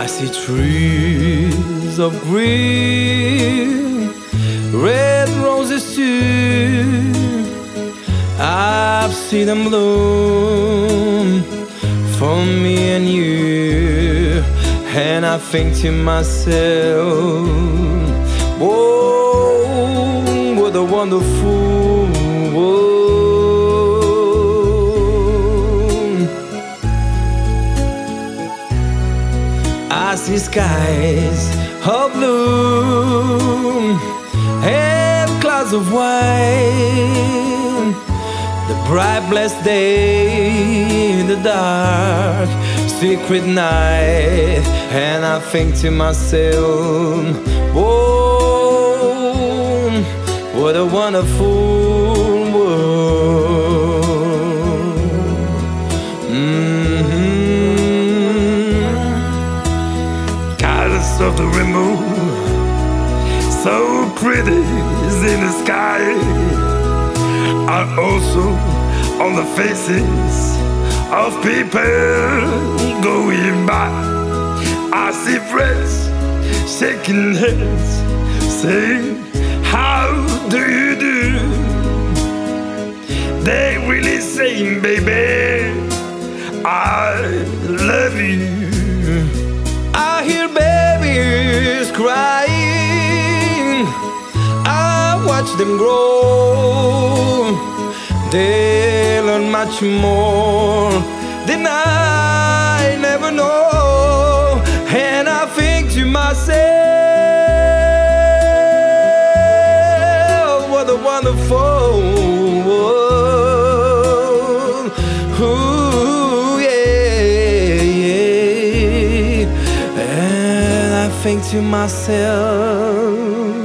I see trees of green, red roses too. I've seen them bloom for me and you, and I think to myself, whoa, what a wonderful world. I see skies of blue and clouds of white, the bright blessed day, the dark secret night, and I think to myself, whoa, what a wonderful world. Colors of the rainbow, so pretty is in the sky, are also on the faces of people going by. I see friends shaking hands, saying, how do you do? They really saying, baby, I love you. I hear babies crying, I watch them grow. They learn much more than I never know, and I think to myself, what a wonderful world. Ooh, yeah, yeah. And I think to myself,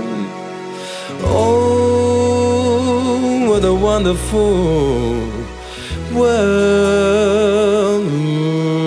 oh, what a wonderful world.